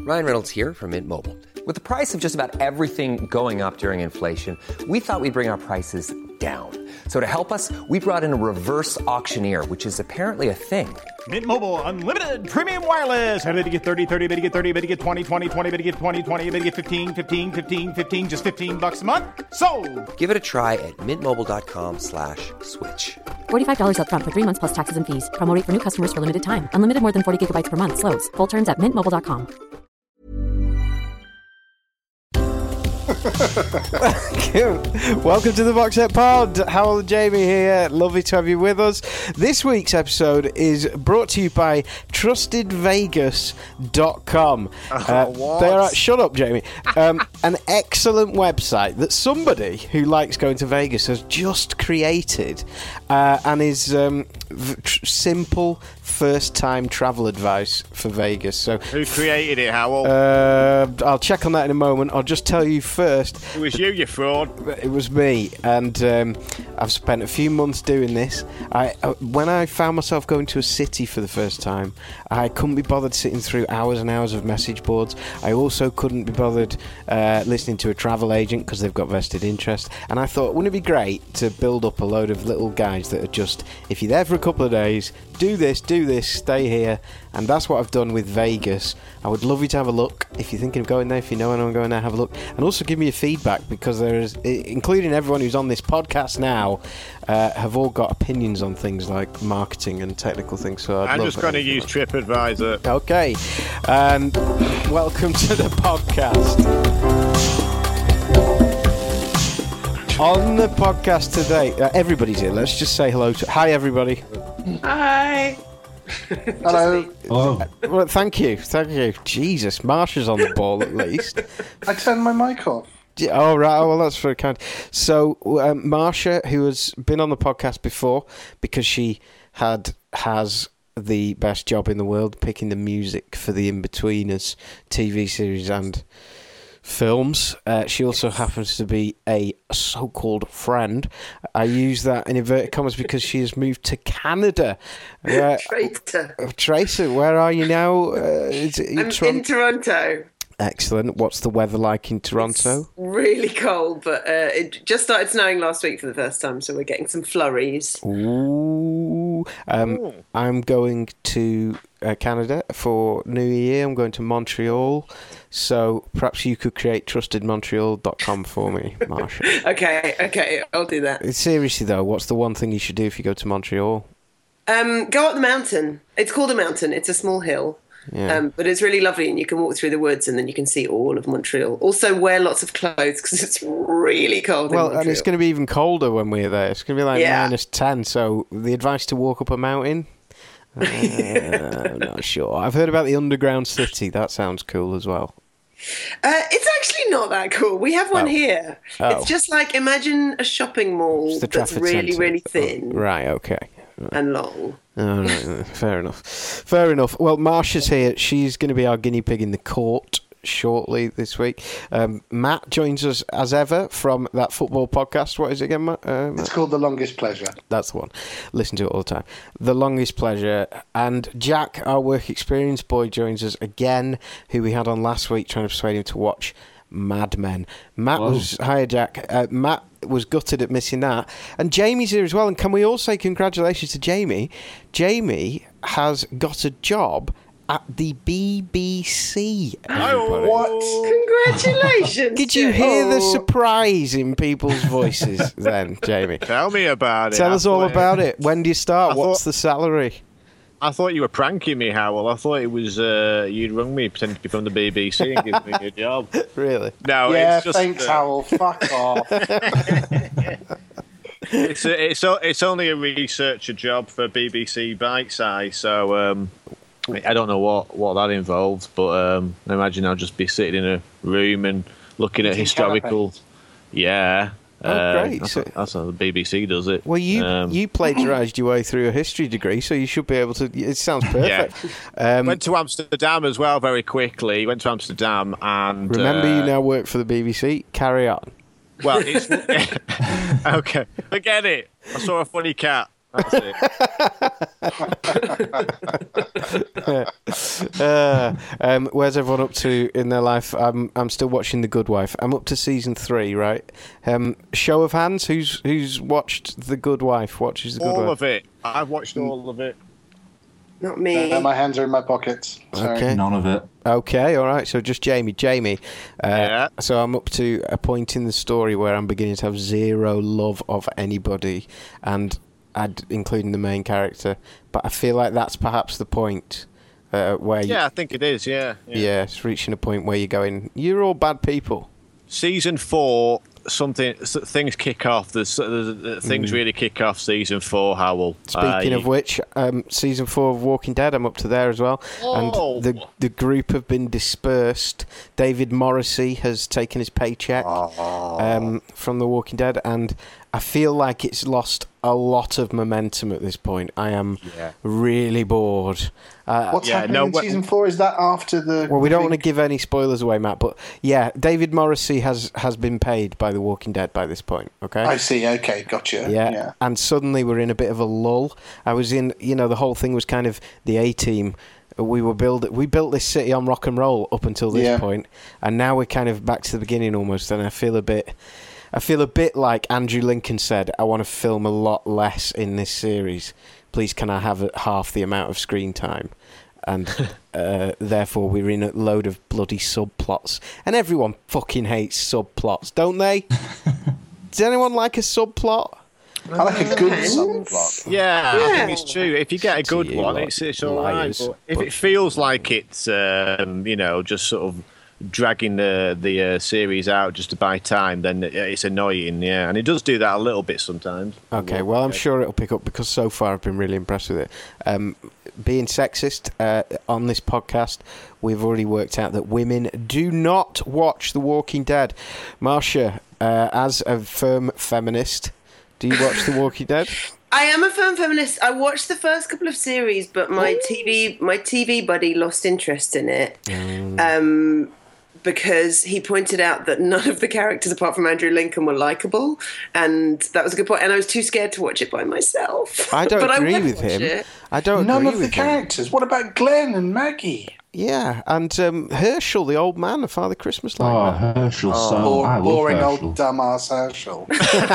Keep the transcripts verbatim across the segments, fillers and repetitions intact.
Ryan Reynolds here from Mint Mobile. With the price of just about everything going up during inflation, we thought we'd bring our prices down. So to help us, we brought in a reverse auctioneer, which is apparently a thing. Mint Mobile Unlimited Premium Wireless. How to get thirty, thirty, how to get thirty, how to get twenty, twenty, twenty, how to get twenty, twenty, how to get fifteen, fifteen, fifteen, fifteen, just fifteen bucks a month? Sold! Give it a try at mintmobile.com slash switch. forty-five dollars up front for three months plus taxes and fees. Promo rate for new customers for limited time. Unlimited more than forty gigabytes per month. Slows full terms at mint mobile dot com. Welcome to the Box Set Pod. Howell and Jamie here. Lovely to have you with us. This week's episode is brought to you by trusted vegas dot com. Oh, uh, what? They are, shut up, Jamie. Um, an excellent website that somebody who likes going to Vegas has just created uh, and is um, v- tr- simple first-time travel advice for Vegas. So, who created it, Howell? Uh, I'll check on that in a moment. I'll just tell you first. It was you, you fraud. It was me, and um, I've spent a few months doing this. I, uh, when I found myself going to a city for the first time, I couldn't be bothered sitting through hours and hours of message boards. I also couldn't be bothered uh, listening to a travel agent because they've got vested interest. And I thought, wouldn't it be great to build up a load of little guides that are just, if you're there for a couple of days, do this, do this, stay here. And that's what I've done with Vegas. I would love you to have a look. If you're thinking of going there, if you know anyone going there, have a look. And also give me your feedback, because there is, including everyone who's on this podcast now, uh, have all got opinions on things like marketing and technical things. So I'd I'm love just going to use TripAdvisor. Okay. And welcome to the podcast. On the podcast today, uh, everybody's here. Let's just say hello to... Hi, everybody. Hi. Hello. Hello. Well, thank you. Thank you. Jesus, Marsha's on the ball at least. I turned my mic off. Yeah, oh, right. Oh, well, that's very kind. So, um, Marsha, who has been on the podcast before because she had has the best job in the world picking the music for the In-Betweeners T V series and films. Uh, she also happens to be a so-called friend. I use that in inverted commas because she has moved to Canada. Uh, Traitor. Tracer, where are you now? Uh, is it, I'm Toron- in Toronto. Excellent. What's the weather like in Toronto? It's really cold, but uh, it just started snowing last week for the first time, so we're getting some flurries. Ooh. Um, Ooh. I'm going to uh, Canada for New Year. I'm going to Montreal. So perhaps you could create trusted montreal dot com for me, Marsha. okay, okay, I'll do that. Seriously, though, what's the one thing you should do if you go to Montreal? Um, go up the mountain. It's called a mountain. It's a small hill. Yeah. Um, but it's really lovely, and you can walk through the woods and then you can see all of Montreal. Also wear lots of clothes because it's really cold Well, in Montreal. and it's going to be even colder when we're there. It's going to be like Yeah. minus ten. So the advice to walk up a mountain? Uh, I'm not sure. I've heard about the underground city. That sounds cool as well. Uh, it's actually not that cool. We have one Oh. here. Oh. It's just like, imagine a shopping mall It's the that's Trafford really, Centre. really thin Oh, right, okay. and long. Oh, right, fair enough. Fair enough. Well, Marsha's here. She's going to be our guinea pig in the court shortly this week. Um, Matt joins us as ever from that football podcast. What is it again, Matt? Uh, Matt? It's called The Longest Pleasure. That's the one. Listen to it all the time. The Longest Pleasure. And Jack, our work experience boy, joins us again, who we had on last week trying to persuade him to watch Mad Men. Matt Whoa. was... Hi, Jack. Uh, Matt was gutted at missing that. And Jamie's here as well. And can we all say congratulations to Jamie? Jamie has got a job at the B B C. Everybody. What? Congratulations. Did you hear the Oh. surprise in people's voices then, Jamie? Tell me about it. Tell I us all thought- about it. When do you start? I What's thought- the salary? I thought you were pranking me, Howell. I thought it was uh, you'd rung me pretending to be from the B B C and give me a job. Really? No, yeah, it's just thanks, uh, Howell. Fuck off. it's a, it's o- it's only a researcher job for B B C Bitesize, so um, I don't know what, what that involves, but um, I imagine I'll just be sitting in a room and looking at Eating historical. canapes. Yeah. Oh, uh, great. That's, So- that's how the B B C does it. Well, you Um, you plagiarised your way through a history degree, so you should be able to. It sounds perfect. Um, went to Amsterdam as well very quickly. Went to Amsterdam and remember, uh, you now work for the B B C. Carry on. Well, it's okay. Forget it. I saw a funny cat. That's it. uh, um, where's everyone up to in their life? I'm I'm still watching The Good Wife. I'm up to season three, right? Um, show of hands, who's who's watched The Good Wife? Watches The Good all Wife? of it. I've watched all of it. Not me. Uh, my hands are in my pockets. Sorry. Okay. None of it. Okay, all right. So just Jamie. Jamie. Uh, Yeah. So I'm up to a point in the story where I'm beginning to have zero love of anybody, and I'd, including the main character. But I feel like that's perhaps the point uh, where you, Yeah, I think it is. Yeah. yeah. yeah, it's reaching a point where you're going, you're all bad people. Season four, something s- things kick off. There's, there's, there's things really kick off. Season four, Howell. Speaking Uh, of which, um, season four of Walking Dead, I'm up to there as well. Oh. And the the group have been dispersed. David Morrissey has taken his paycheck um, from The Walking Dead, and I feel like it's lost a lot of momentum at this point. I am Yeah. really bored. Uh, What's Yeah, happening no, in but- season four? Is that after the? well, we don't big- want to give any spoilers away, Matt, but yeah, David Morrissey has, has been paid by The Walking Dead by this point, okay? I see. Okay, gotcha. Yeah. Yeah. And suddenly we're in a bit of a lull. I was in, you know, the whole thing was kind of the A-team. We were build we built this city on rock and roll up until this Yeah. point, and now we're kind of back to the beginning almost. And I feel a bit, I feel a bit like Andrew Lincoln said, I want to film a lot less in this series. Please, can I have half the amount of screen time? And uh, therefore, we're in a load of bloody subplots, and everyone fucking hates subplots, don't they? Does anyone like a subplot? I like a good Depends. subplot. Yeah, I Yeah. think it's true. If you get a good You one, lot it's it's all right. liars, But if but- it feels like it's um, you know just sort of dragging the the uh, series out just to buy time, then it's annoying. Yeah, and it does do that a little bit sometimes. Okay, well, I'm sure it'll pick up because so far I've been really impressed with it. Um, being sexist uh, on this podcast, we've already worked out that women do not watch The Walking Dead. Marcia, uh, as a firm feminist, do you watch The Walking Dead? I am a firm feminist. I watched the first couple of series, but my T V my T V buddy lost interest in it. Um, because he pointed out that none of the characters apart from Andrew Lincoln were likable, and that was a good point. And I was too scared to watch it by myself. I don't but agree I would with watch him. it. I don't None agree of the with him. characters. What about Glenn and Maggie? Yeah, and um, Herschel, the old man, of Father Christmas, like Oh, that. Herschel, so Bor- I love boring Herschel. old dumbass Herschel.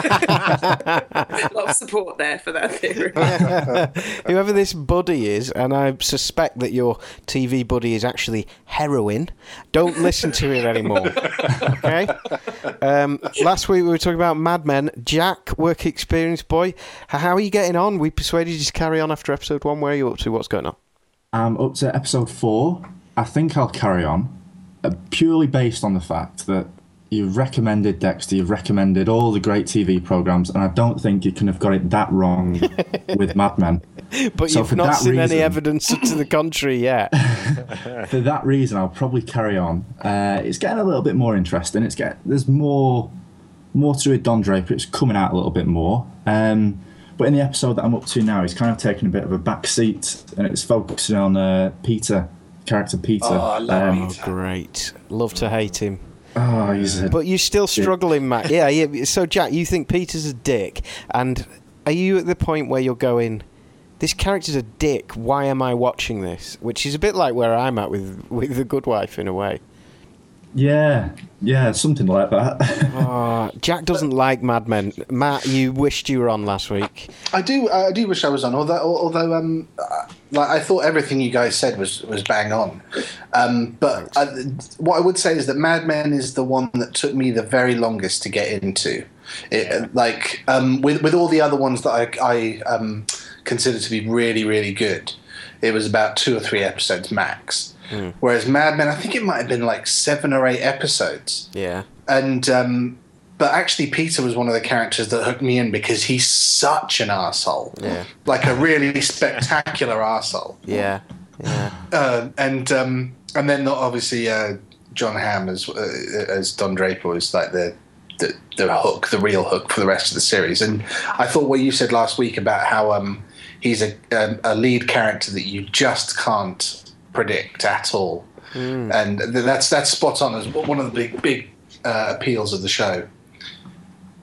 A lot of support there for that theory. Whoever this buddy is, and I suspect that your T V buddy is actually heroin, don't listen to it anymore. Okay? Um, last week we were talking about Mad Men. Jack, work experience boy, h- how are you getting on? We persuaded you to carry on after episode one. Where are you up to? What's going on? I'm up to episode four. I think I'll carry on, uh, purely based on the fact that you've recommended Dexter, you've recommended all the great T V programmes, and I don't think you can have got it that wrong with Mad Men. But So you've for not that seen any reason- evidence to the contrary yet. For that reason, I'll probably carry on. Uh, it's getting a little bit more interesting. It's get there's more, more to do with Don Draper. It's coming out a little bit more. Um, but in the episode that I'm up to now, he's kind of taking a bit of a back seat, and it's focusing on uh, Peter, character Peter. Oh, I love Um, Peter. Great. Love to hate him. Oh, he's a, But you're still struggling, Matt. Yeah, yeah. So, Jack, you think Peter's a dick, and are you at the point where you're going, this character's a dick, why am I watching this? Which is a bit like where I'm at with, with The Good Wife, in a way. yeah, yeah, something like that. Oh, Jack doesn't like Mad Men. Matt, you wished you were on last week. I do. I do wish I was on. Although, although, um, uh, like I thought everything you guys said was was bang on. Um, but I, what I would say is that Mad Men is the one that took me the very longest to get into. It, like um, with with all the other ones that I, I um, consider to be really really good, it was about two or three episodes max. Mm. Whereas Mad Men, I think it might have been like seven or eight episodes. Yeah. And um, but actually, Peter was one of the characters that hooked me in because he's such an arsehole. Yeah. Like a really spectacular arsehole. Yeah. Yeah. Uh, and um, and then obviously uh, John Hamm as uh, as Don Draper was like the, the the hook, the real hook for the rest of the series. And I thought what you said last week about how um, he's a, a a lead character that you just can't predict at all, mm. and that's that's spot on as one of the big big uh, appeals of the show.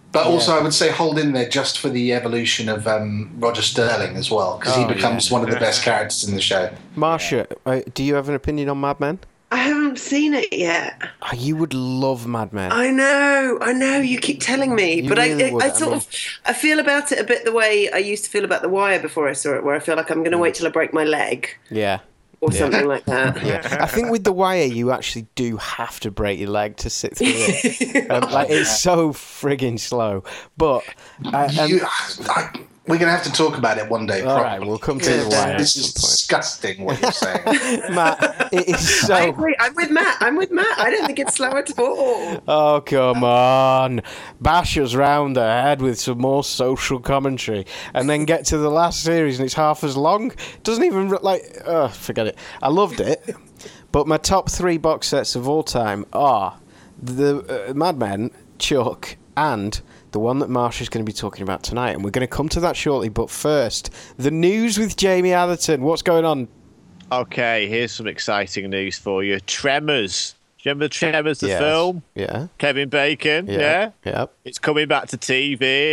But also, I would say hold in there just for the evolution of um, Roger Sterling as well, because Oh, he becomes yeah. one of the best characters in the show. Marcia, uh, do you have an opinion on Mad Men? I haven't seen it yet. Oh, you would love Mad Men. I know, I know. You keep telling me, You but really I, would, I, I sort mean- of, I feel about it a bit the way I used to feel about The Wire before I saw it, where I feel like I'm going to wait till I break my leg Yeah. or Yeah. something like that. Yeah, I think with The Wire, you actually do have to break your leg to sit through it. um, like it's so frigging slow. But uh, um, You, I, we're going to have to talk about it one day. all right, properly. we'll come to The Wire. This at is some point. disgusting what you're saying. Matt, it is I so. agree. I'm with Matt. I'm with Matt. I don't think it's slow at all. Oh come on, bash us round the head with some more social commentary, and then get to the last series and it's half as long. Doesn't even like. Oh, forget it. I loved it, but my top three box sets of all time are the uh, Mad Men, Chuck, and the one that Marsha's going to be talking about tonight, and we're going to come to that shortly. But first, the news with Jamie Atherton. What's going on? Okay, here's some exciting news for you. Tremors. Do you remember Tremors, the Yes. film? Yeah. Kevin Bacon, Yeah. yeah? Yep. It's coming back to T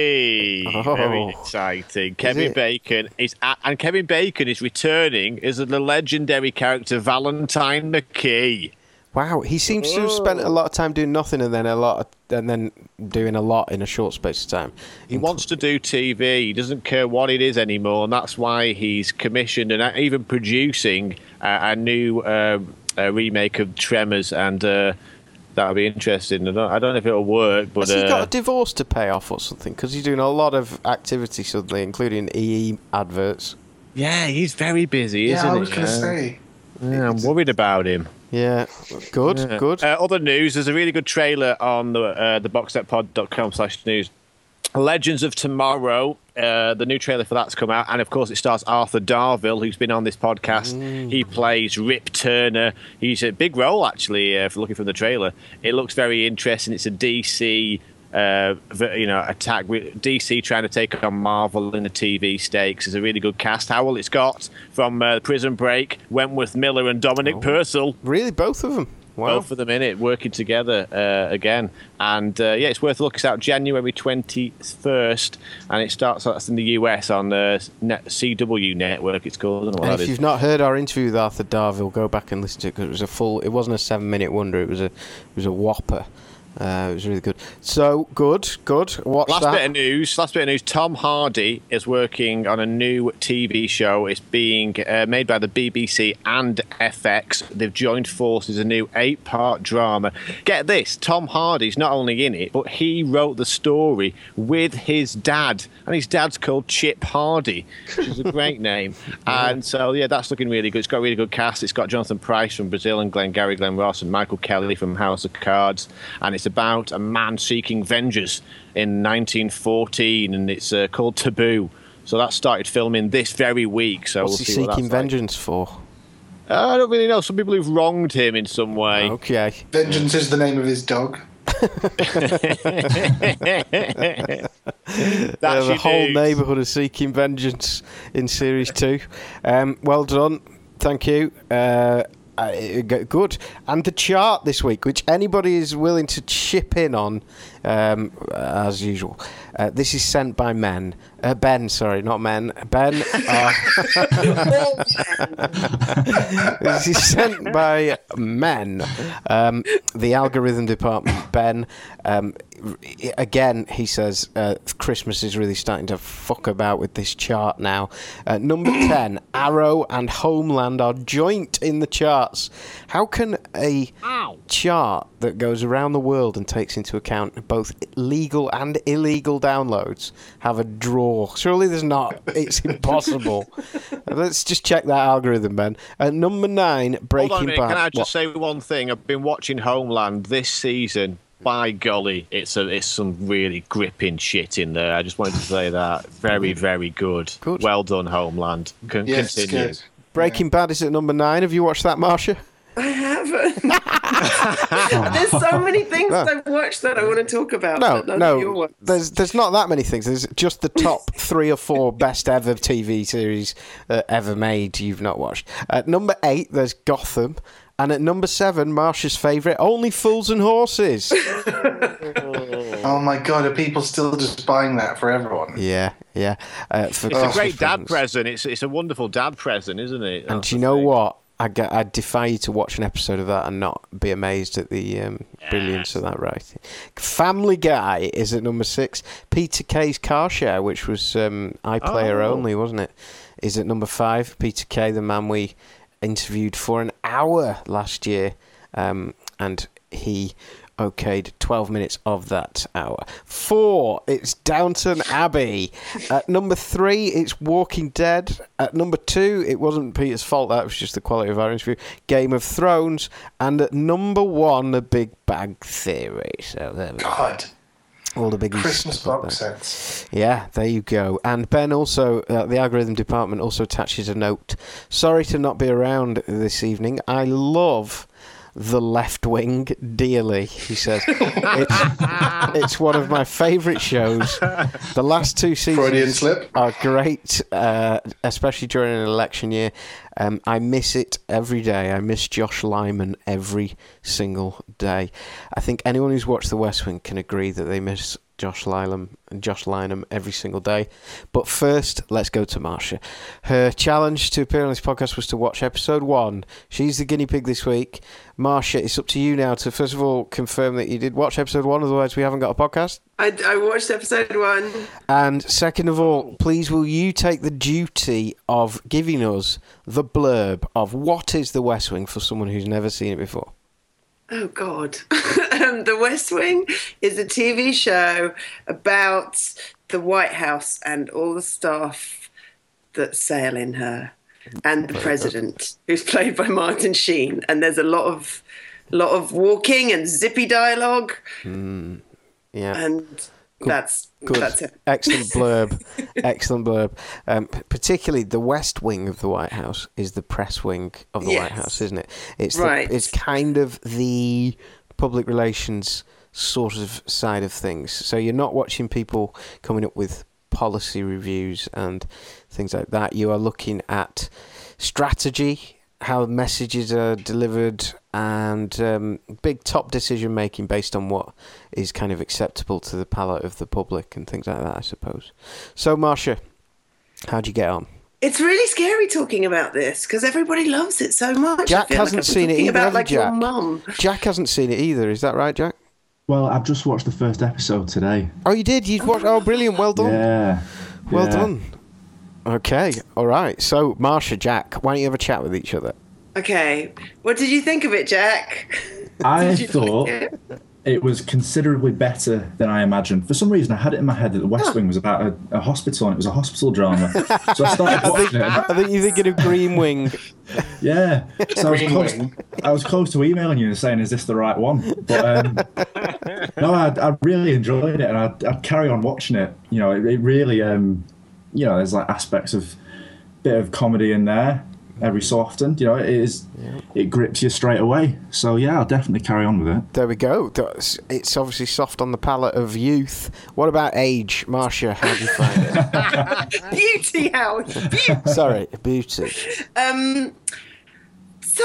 V. Oh. Very exciting. Kevin it? Bacon is, at, and Kevin Bacon is returning as the legendary character Valentine McKee. Wow, he seems to have spent a lot of time doing nothing and then a lot, of, and then doing a lot in a short space of time. He wants to do T V. He doesn't care what it is anymore, and that's why he's commissioned and even producing uh, a new uh, a remake of Tremors, and uh, that'll be interesting. I don't, I don't know if it'll work, but Has he got uh, a divorce to pay off or something? Because he's doing a lot of activity suddenly, including E E adverts. yeah, he's very busy, isn't yeah, I he? was going to Uh, say. yeah, I'm worried about him. Yeah, good, Yeah. good. Uh, other news, there's a really good trailer on the uh, the boxsetpod dot com slash news. Legends of Tomorrow, uh, the new trailer for that's come out, and of course it stars Arthur Darvill, who's been on this podcast. Mm. He plays Rip Turner. He's a big role, actually, uh, for looking from the trailer. It looks very interesting. It's a D C, uh, v- you know, attack. with D C trying to take on Marvel in the T V stakes. It's a really good cast. How well it's got from uh, Prison Break, Wentworth Miller and Dominic Purcell. Really, both of them. Wow. Both of them in it, working together uh, again. And uh, yeah, it's worth a look. It's out January twenty-first, and it starts that's in the U S on uh, Net, C W Network, it's called. I don't know what And that if is. you've not heard our interview with Arthur Darvill, go back and listen to it because it was a full. It wasn't a seven-minute wonder. It was a. It was a whopper. Uh, it was really good. So good, good. Watch Last that. bit of news. Last bit of news. Tom Hardy is working on a new T V show. It's being uh, made by the B B C and F X. They've joined forces. A new eight-part drama. Get this: Tom Hardy's not only in it, but he wrote the story with his dad, and his dad's called Chip Hardy, which is a great name. And so, yeah, that's looking really good. It's got a really good cast. It's got Jonathan Pryce from Brazil and Glenn Gary, Glenn Ross, and Michael Kelly from House of Cards. And it's about a man seeking vengeance in nineteen fourteen, and it's uh, called Taboo. So that started filming this very week. So What's we'll he see what seeking that's like. vengeance for? Uh, I don't really know. Some people who've wronged him in some way. Okay. Vengeance is the name of his dog. That's Uh, the your whole news. neighbourhood is seeking vengeance in series two. Um, well done, thank you. Uh, uh, g- good. And the chart this week, which anybody is willing to chip in on, um, as usual. Uh, this is sent by men. Uh, Ben, sorry, not men. Ben. Uh, this is sent by men. Um, the algorithm department, Ben. Um, again, he says uh, Christmas is really starting to fuck about with this chart now. Uh, number ten, Arrow and Homeland are joint in the charts. How can a chart that goes around the world and takes into account both legal and illegal downloads have a draw? Surely there's not. It's impossible. Let's just check that algorithm, Ben. At number nine, Breaking Hold on a minute, Bad. can I just What? say one thing? I've been watching Homeland this season. By golly, it's a, it's some really gripping shit in there. I just wanted to say that. Very, very good. Good. Well done, Homeland. Con- Yes, it's continue. good. Breaking Bad is at number nine. Have you watched that, Marcia? I haven't. There's so many things I've watched that I want to talk about. No, but none of your no. ones. There's there's not that many things. There's just the top three or four best ever T V series uh, ever made you've not watched. At number eight, there's Gotham. And at number seven, Marcia's favourite, Only Fools and Horses. Oh my god, are people still just buying that for everyone? Yeah, yeah. Uh, for It's a great dad friends. present. It's it's a wonderful dad present, isn't it? And That's do you the know thing. what? I, get, I defy you to watch an episode of that and not be amazed at the um, brilliance of that writing. Family Guy is at number six. Peter Kay's Car Share, which was um, iPlayer Oh. only, wasn't it, is at number five. Peter Kay, the man we interviewed for an hour last year, um, and he okayed twelve minutes of that hour. Four, it's Downton Abbey. At number three, it's Walking Dead. At number two, it wasn't Peter's fault, that was just the quality of our interview, Game of Thrones. And at number one, The Big Bang Theory. So there we go. God. All the biggies. Christmas stuff up box there. sets. Yeah, there you go. And Ben also, uh, the algorithm department also attaches a note. Sorry to not be around this evening. I love The Left Wing dearly, he says. it's, it's one of my favourite shows. The last two Freudian seasons slip. are great, uh, especially during an election year. Um, I miss it every day. I miss Josh Lyman every single day. I think anyone who's watched The West Wing can agree that they miss Josh Lynam and Josh Lynam every single day. But first, let's go to Marcia. Her challenge to appear on this podcast was to watch episode one. She's the guinea pig this week. Marcia, it's up to you now to first of all confirm that you did watch episode one, otherwise we haven't got a podcast. I, I watched episode one. And second of all, please will you take the duty of giving us the blurb of what is The West Wing for someone who's never seen it before? Oh, God. um, the West Wing is a T V show about the White House and all the staff that sail in her, and the president, who's played by Martin Sheen. And there's a lot of lot of walking and zippy dialogue. Mm, yeah. And that's Good. that's it. Excellent blurb. Excellent blurb. Um, p- particularly the West Wing of the White House is the press wing of the Yes. White House, isn't it? It's Right. The, it's kind of the public relations sort of side of things. So you're not watching people coming up with policy reviews and things like that. You are looking at strategy, how messages are delivered, and um, big top decision making based on what is kind of acceptable to the palate of the public and things like that, I suppose. So, Marcia, how'd you get on? It's really scary talking about this because everybody loves it so much. Jack I feel hasn't like I'm seen it talking either, about have you, like your Jack? mum. Jack hasn't seen it either, is that right, Jack? Well, I've just watched the first episode today. Oh, you did? You'd watched? Oh, brilliant. Well done. Yeah. Well yeah. done. Okay, all right. So, Marcia, Jack, why don't you have a chat with each other? Okay, what did you think of it, Jack? I Did you thought like it? it was considerably better than I imagined. For some reason, I had it in my head that The West Wing was about a, a hospital and it was a hospital drama. So I started watching it. I think you're thinking of Green Wing. Yeah. So I was, Green close, Wing. I was close to emailing you and saying, is this the right one? But um, no, I, I really enjoyed it and I'd, I'd carry on watching it. You know, it, it really, um, you know, there's like aspects of bit of comedy in there every so often. You know, it is, it grips you straight away. So yeah, I'll definitely carry on with it. There we go. That's- It's obviously soft on the palate of youth. What about age? Marcia, how do you find it? Beauty House. Beauty. Sorry, beauty. Um, so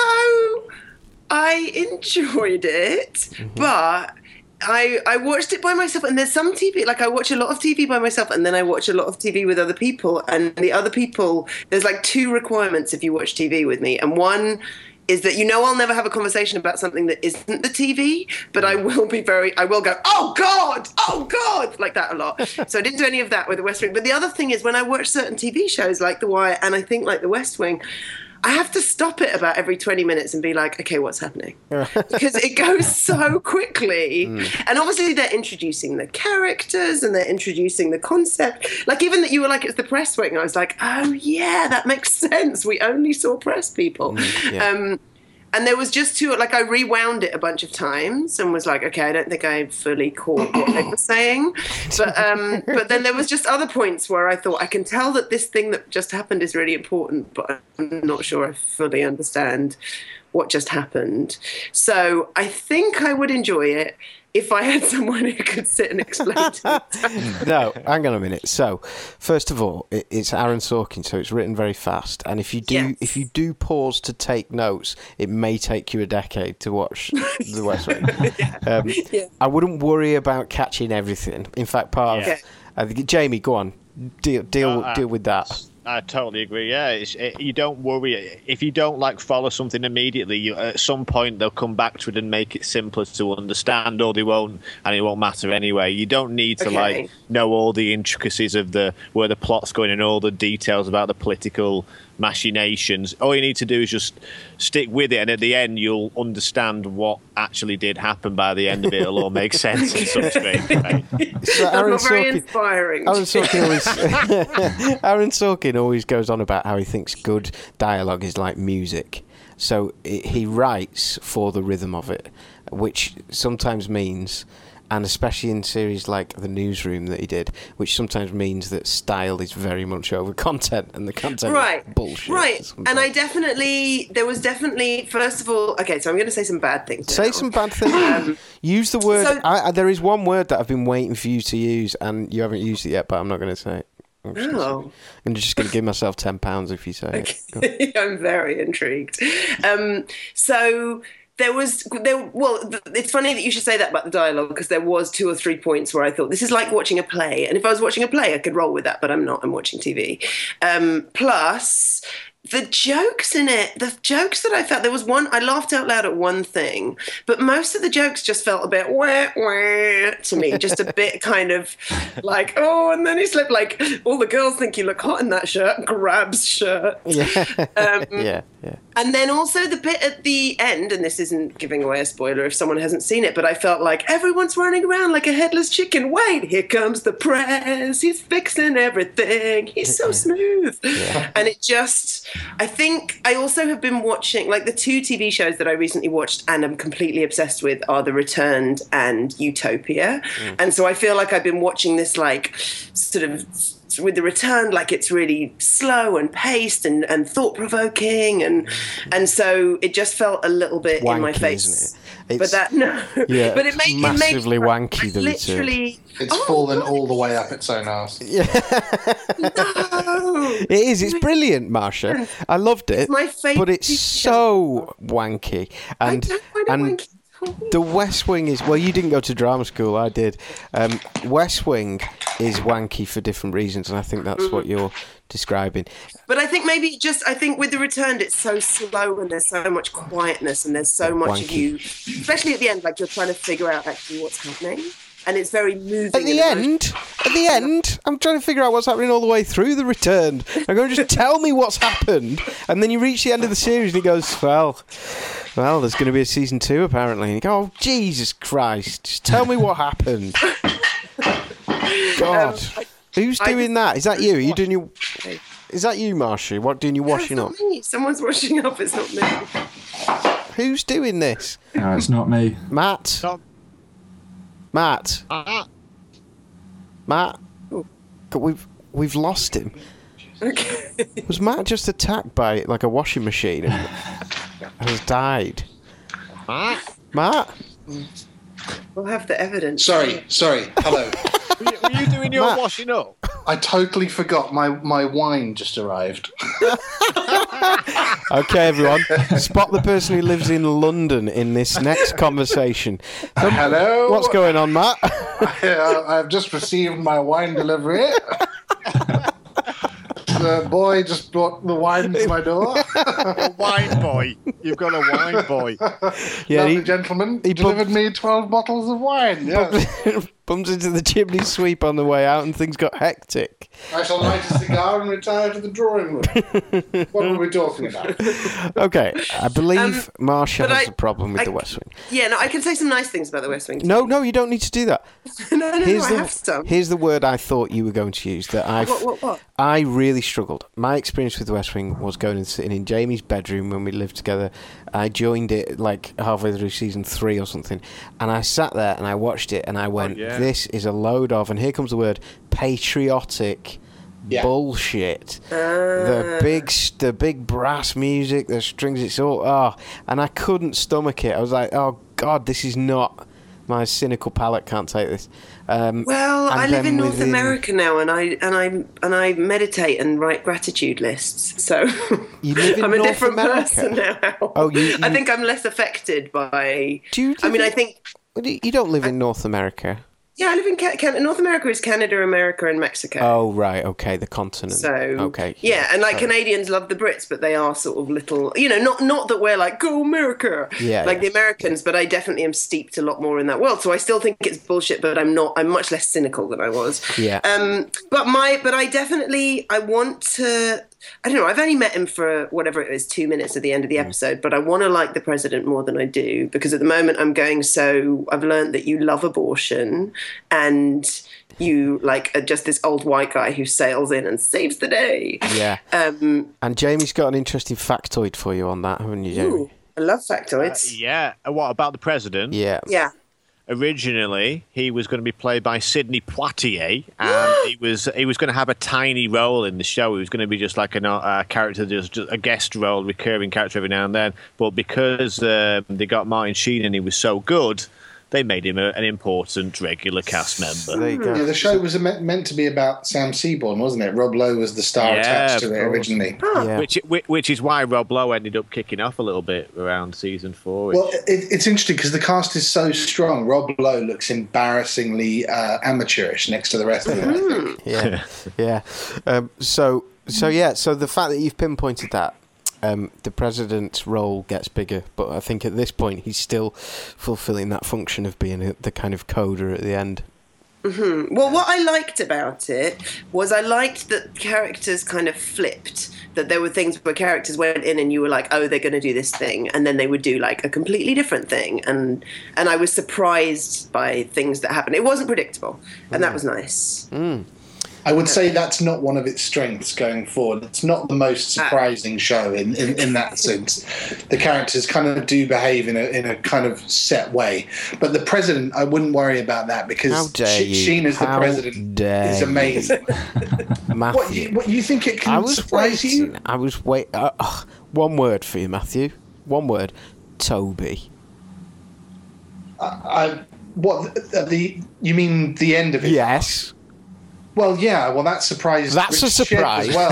I enjoyed it, Mm-hmm. but I I watched it by myself. And there's some T V, like I watch a lot of T V by myself, and then I watch a lot of T V with other people. And the other people, there's like two requirements if you watch T V with me, and one is that you know I'll never have a conversation about something that isn't the T V, but I will be very, I will go, oh God, oh God, like that a lot. So I didn't do any of that with The West Wing. But the other thing is when I watch certain T V shows like The Wire and I think like The West Wing, I have to stop it about every twenty minutes and be like, okay, what's happening? Because it goes so quickly. Mm. And obviously they're introducing the characters and they're introducing the concept. Like even that you were like, it's the press wing. I was like, oh yeah, that makes sense. We only saw press people. Mm, yeah. um, and there was just too, like I rewound it a bunch of times and was like, okay, I don't think I fully caught what they were saying. But um, but then there was just other points where I thought, I can tell that this thing that just happened is really important, but I'm not sure I fully understand what just happened. So I think I would enjoy it if I had someone who could sit and explain to me. No, hang on a minute. So, first of all, it, it's Aaron Sorkin, so it's written very fast. And if you do, Yes. if you do pause to take notes, it may take you a decade to watch The West Wing. yeah. Um, Yeah. I wouldn't worry about catching everything. In fact, part Yeah. of I think Jamie, go on, deal deal No, I- deal with that. I totally agree. Yeah, it's, it, you don't worry if you don't like follow something immediately. You, at some point, they'll come back to it and make it simpler to understand, or they won't, and it won't matter anyway. You don't need to Okay. like know all the intricacies of the where the plot's going and all the details about the political machinations. All you need to do is just stick with it, and at the end, you'll understand what actually did happen. By the end of it, it'll all make sense in some strange way. So That's Aaron not very Sorkin, inspiring. Aaron Sorkin always Aaron Sorkin always goes on about how he thinks good dialogue is like music. So it, he writes for the rhythm of it, which sometimes means, and especially in series like The Newsroom that he did, which sometimes means that style is very much over content, and the content right is bullshit. right sometimes. and I definitely there was definitely first of all okay so I'm going to say some bad things Say now. some bad things. Use the word. so- I, I, there is one word that I've been waiting for you to use, and you haven't used it yet, but I'm not going to say it. I'm just, gonna Oh. say- I'm just going to give myself ten pounds if you say it. Go on. I'm very intrigued. Um, so there was there. Well, th- it's funny that you should say that about the dialogue, because there was two or three points where I thought this is like watching a play, and if I was watching a play, I could roll with that, but I'm not. I'm watching T V. Um, plus. The jokes in it, the jokes that I felt, there was one, I laughed out loud at one thing, but most of the jokes just felt a bit wah, wah to me, just a bit kind of like, oh, and then he slipped, like, all the girls think you look hot in that shirt, grabs shirt. Yeah. Um, yeah, yeah. And then also the bit at the end, and this isn't giving away a spoiler if someone hasn't seen it, but I felt like everyone's running around like a headless chicken. Wait, here comes the press. He's fixing everything. He's so smooth. And it just, I think I also have been watching, like the two T V shows that I recently watched and I'm completely obsessed with are The Returned and Utopia. Mm. And so I feel like I've been watching this like sort of, with The Return, like it's really slow and paced and, and thought-provoking, and and so it just felt a little bit Wanky, in my face. isn't it? It's, but that no, yeah, but it made massively it made, wanky. I The literally, It's oh, fallen God, all the way up its own arse. no. It is. It's brilliant, Marsha. I loved it, my favourite but it's T V so wanky. And I don't find it and wanky. The West Wing is, well, you didn't go to drama school, I did. Um, West Wing is wanky for different reasons, and I think that's what you're describing. But I think maybe just, I think with The Returned, it's so slow and there's so much quietness and there's so Yeah, much wanky. of you, especially at the end, like you're trying to figure out actually what's happening. And it's very moving. At the and end, at the end, I'm trying to figure out what's happening all the way through The Returned. I'm going to just tell me what's happened, and then you reach the end of the series and it goes, well, well, there's going to be a season two apparently. And you go, oh, Jesus Christ, just tell me what happened. God, Um, who's I doing just- that? Is that you? Are you doing your? Is that you, Marshy? What doing your No, washing it's up? not me. Someone's washing up, it's not me. Who's doing this? No, it's not me. Matt. Not- Matt. Ah, Matt. God, We've we've lost him. Okay. Was Matt just attacked by like a washing machine and has died? ah. Matt? We'll have the evidence. Sorry, sorry. Hello. Were, you, were you doing your Matt. washing up? I totally forgot my, my wine just arrived. Okay, everyone. Spot the person who lives in London in this next conversation. Um, Hello. What's going on, Matt? Uh, I've just received my wine delivery. The boy just brought the wine to my door. A wine boy. You've got a wine boy. Yeah, Lovely he gentleman he delivered bumped- me twelve bottles of wine. Yes. bumps into the chimney sweep on the way out and things got hectic. I shall light a cigar and retire to the drawing room. What were we talking about? Okay, I believe Um, Marsha but has I- a problem with I- the West Wing. Yeah, no, I can say some nice things about the West Wing. No, no, you don't need to do that. no, no, no, Here's I the have some. here's the word I thought you were going to use that I What, what, what? I really struggled. My experience with the West Wing was going and sitting in Jamie's bedroom when we lived together. I joined it like halfway through season three or something, and I sat there and I watched it and I went, yeah. "This is a load of," and here comes the word, patriotic Yeah. bullshit. The big, the big brass music, the strings. It's all oh, and I couldn't stomach it. I was like, oh god, this is not. My cynical palate can't take this. Um, Well, I live then in North within- America now, and I and I and I meditate and write gratitude lists. So You live in I'm a North different America? person now. Oh, you- I you- think I'm less affected by. Do you I mean, live I in- think. You don't live in North America. Yeah, I live in Ca- Can- North America. Is Canada, America, and Mexico. Oh right, okay, the continent. So okay, yeah, and like sorry. Canadians love the Brits, but they are sort of little, you know, not not that we're like go America, Yeah, like yeah. the Americans, but I definitely am steeped a lot more in that world. So I still think it's bullshit, but I'm not. I'm much less cynical than I was. Yeah. Um. But my, but I definitely, I want to. I don't know. I've only met him for whatever it was, two minutes at the end of the Mm. episode, but I want to like the president more than I do because at the moment I'm going. So I've learned that you love abortion and. You like are just this old white guy who sails in and saves the day. Yeah. Um, And Jamie's got an interesting factoid for you on that, haven't you, Jamie? ooh, I love factoids. Yeah. And what about the president? Yeah. Yeah. Originally, he was going to be played by Sidney Poitier, and he was he was going to have a tiny role in the show. He was going to be just like a uh, character, just, just a guest role, recurring character every now and then. But because uh, they got Martin Sheen and he was so good, they made him a, an important regular cast member. There you go. Yeah, the show was meant, meant to be about Sam Seaborn, wasn't it? Rob Lowe was the star Yeah, attached to of it course. originally. Yeah. Which, which which is why Rob Lowe ended up kicking off a little bit around season four. Well, it, it's interesting because the cast is so strong. Rob Lowe looks embarrassingly uh, amateurish next to the rest of them, I think. Yeah, yeah. Um, so, so yeah. So the fact that you've pinpointed that, um, the president's role gets bigger, but I think at this point he's still fulfilling that function of being a, the kind of coder at the end. Well, what I liked about it was I liked that characters kind of flipped. That there were things where characters went in and you were like, oh, they're going to do this thing, and then they would do like a completely different thing, and and I was surprised by things that happened. It wasn't predictable, and that was nice. I would say that's not one of its strengths going forward. It's not the most surprising show in, in, in that sense. The characters kind of do behave in a in a kind of set way. But the president, I wouldn't worry about that How because dare She- you. Sheen as the How president dare is you. amazing. Matthew, What you, what you think it I can was surprise waiting. you? I was wait. Uh, uh, one word for you, Matthew. One word. Toby. I, what the, the you mean the end of it? Yes. Well, yeah. Well, that surprised. That's a Rich Shep surprise. as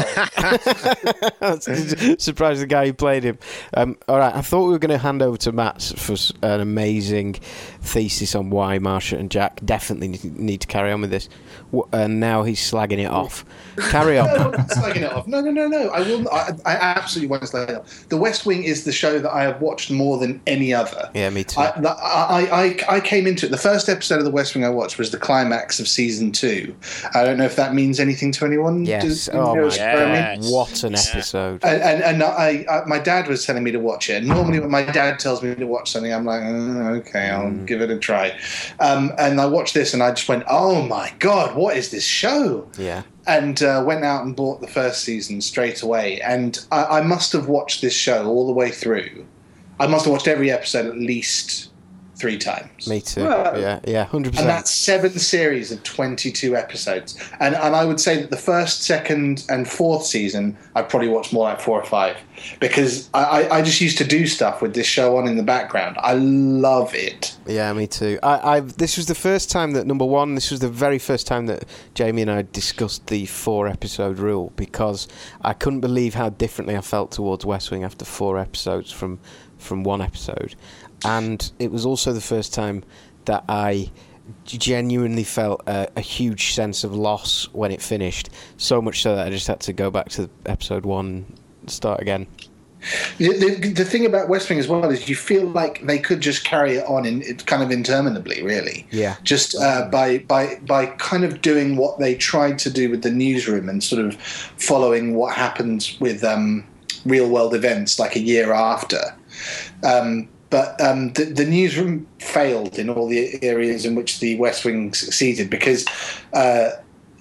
well. Surprised the guy who played him. Um, all right, I thought we were going to hand over to Matt for s- an amazing thesis on why Marsha and Jack definitely need- need to carry on with this. W- And now he's slagging it off. Carry on. No, I'm not slagging it off. No, no, no, no. I will. I, I absolutely won't slag it off. The West Wing is the show that I have watched more than any other. Yeah, me too. I, the- I, I, I came into it. The first episode of The West Wing I watched was the climax of season two. I don't know if that means anything to anyone. Yes. Does- Oh my knows what I mean? god! Yes. What an episode. And, and, and I, I, my dad was telling me to watch it. Normally, when my dad tells me to watch something, I'm like, "Mm, okay, I'll give it a try. Um, and I watched this, and I just went, "Oh my god, what is this show?" Yeah. And uh, went out and bought the first season straight away. And I, I must have watched this show all the way through. I must have watched every episode at least three times. Me too. Wow. Yeah, yeah, hundred And percent. that's seven series of twenty-two episodes. And and I would say that the first, second, and fourth season, I probably watched more like four or five. Because I, I, I just used to do stuff with this show on in the background. I love it. Yeah, me too. I, I this was the first time that number one. This was the very first time that Jamie and I discussed the four-episode rule because I couldn't believe how differently I felt towards West Wing after four episodes from from one episode, and it was also the first time that I genuinely felt a, a huge sense of loss when it finished. So much so that I just had to go back to episode one, and start again. The, the, the thing about West Wing as well is you feel like they could just carry it on in it kind of interminably, really. Yeah. Just uh, by by by kind of doing what they tried to do with the newsroom and sort of following what happens with um, real world events like a year after. Um, but um, the, the newsroom failed in all the areas in which the West Wing succeeded because uh,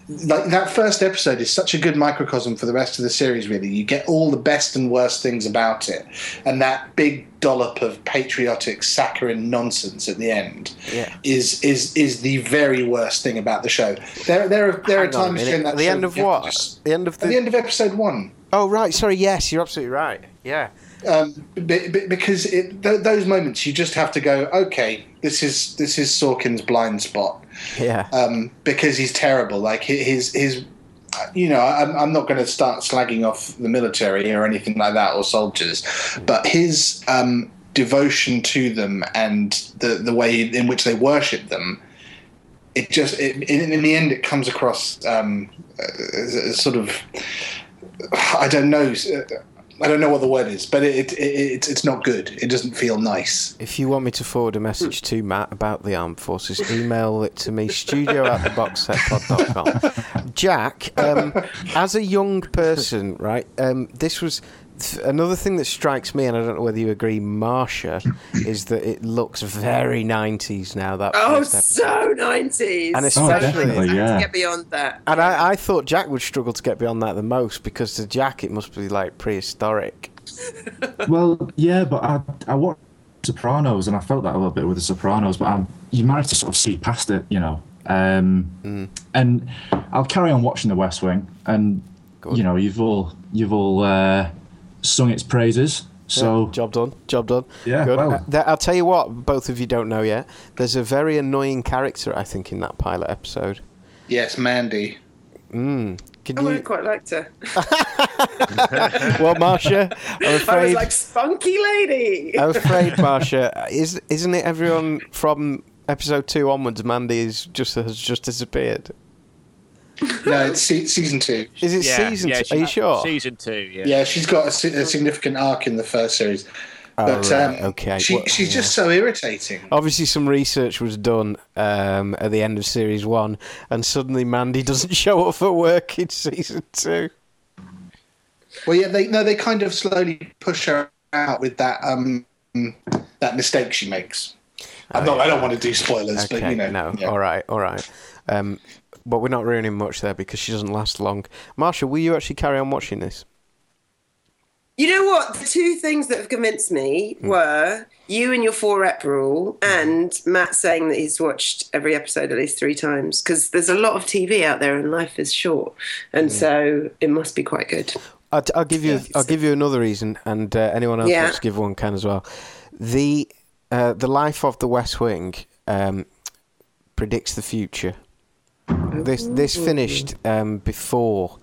like that first episode is such a good microcosm for the rest of the series. Really, you get all the best and worst things about it, and that big dollop of patriotic saccharine nonsense at the end yeah. is is is the very worst thing about the show. There there are there Hang are times during that the show end of you have what? to just- the end of the. at the end of episode one. Oh right, sorry. Yes, you're absolutely right. Yeah. Um, b- b- because it, th- those moments you just have to go, okay, this is this is Sorkin's blind spot. Yeah. Um, because he's terrible. Like his his, you know, I'm, I'm not going to start slagging off the military or anything like that or soldiers, but his um, devotion to them and the the way in which they worship them, it just it, in, in the end it comes across um, as, as sort of, I don't know. I don't know what the word is, but it, it, it it's not good. It doesn't feel nice. If you want me to forward a message to Matt about the armed forces, email it to me, studio at the box set pod dot com. Jack, um, as a young person, right, um, this was... Another thing that strikes me, and I don't know whether you agree, Marsha, is that it looks very nineties now. That Oh, first episode. so nineties. And Oh, especially, definitely, yeah. To get beyond that. and I, I thought Jack would struggle to get beyond that the most because to Jack it must be like prehistoric. Well, yeah, but I I watched Sopranos and I felt that a little bit with the Sopranos, but I, you managed to sort of see past it, you know. Um, Mm. And I'll carry on watching The West Wing, and Good. you know, you've all you've all uh, sung its praises. So Yeah, job done, job done. Yeah, Good. well. Uh, there- I'll tell you what, both of you don't know yet. There's a very annoying character, I think, in that pilot episode. Yes, Mandy. Mm. Can I would you? have quite liked her. Well, Marsha, I'm I was afraid. like, spunky lady. I'm afraid, Marsha, is isn't it everyone from episode two onwards? Mandy is just has just disappeared. No, it's se- season two. Is it Yeah, season? yeah, two? she- Are you sure? Season two, yeah. Yeah, she's got a, si- a significant arc in the first series. Oh, But right, um, okay. she, Well, she's yeah. just so irritating. Obviously, some research was done um, at the end of series one, and suddenly Mandy doesn't show up for work in season two. Well, yeah, they no, they kind of slowly push her out with that um that mistake she makes. I'm not, I don't want to do spoilers, Okay, but you know, no, yeah. all right, all right. Um, but we're not ruining much there because she doesn't last long. Marsha, will you actually carry on watching this? You know what? The two things that have convinced me were you and your four rep rule and Matt saying that he's watched every episode at least three times because there's a lot of T V out there and life is short. And so it must be quite good. I'll, I'll give you. Yeah. I'll give you another reason, and uh, anyone else Yeah. wants to give one can as well. The uh, the life of the West Wing um, predicts the future. This this finished um, before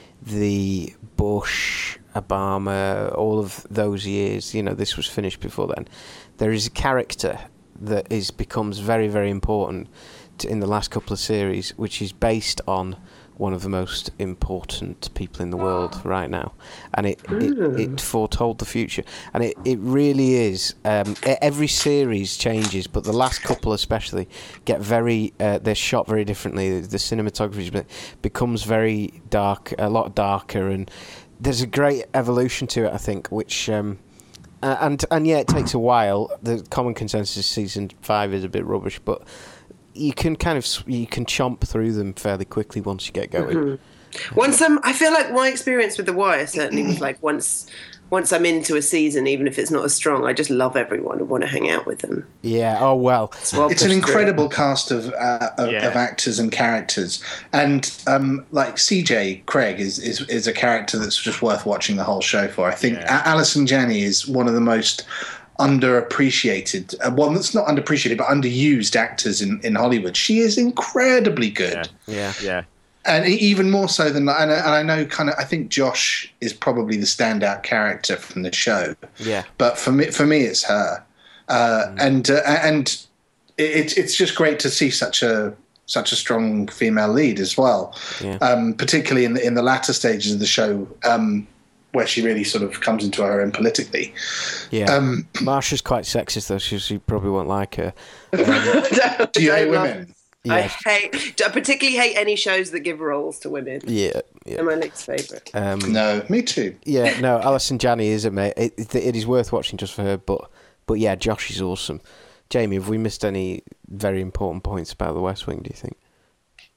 the Bush, Obama, all of those years. You know, this was finished before then. There is a character that is becomes very very important to, in the last couple of series, which is based on one of the most important people in the world right now, and it it, it foretold the future, and it, it really is. Um, e- every series changes, but the last couple especially get very. Uh, they're shot very differently. The cinematography becomes very dark, a lot darker, and there's a great evolution to it, I think, which. Um, uh, and and yeah, it takes a while. The common consensus is season five is a bit rubbish, but you can kind of you can chomp through them fairly quickly once you get going. Mm-hmm. Once I'm, I feel like my experience with The Wire certainly was like once, once I'm into a season, even if it's not as strong, I just love everyone and want to hang out with them. Yeah. Oh well. So I'll It's push an through. incredible cast of uh, of, Yeah. of actors and characters, and um, like C J Craig is, is is a character that's just worth watching the whole show for. I think Yeah. A- Alison Janney is one of the most underappreciated, uh, one that's not underappreciated but underused actors in, in Hollywood. She is incredibly good. Yeah. Yeah. Yeah. And e- even more so than, and I, and I know kind of, I think Josh is probably the standout character from the show. Yeah. But for me, for me, it's her, uh, and uh, and it, it's just great to see such a such a strong female lead as well. Yeah. Um, particularly in the in the latter stages of the show, um, where she really sort of comes into her own politically. Yeah. Um, Marsha's quite sexist though, so she probably won't like her. Do you hate Don't love- women? I Yeah. hate, I particularly hate any shows that give roles to women. Yeah. They're Yeah. my least favourite. Um, No, me too. yeah. No, Alison Janney is a mate. It, it, it is worth watching just for her. But but yeah, Josh is awesome. Jamie, have we missed any very important points about The West Wing? Do you think?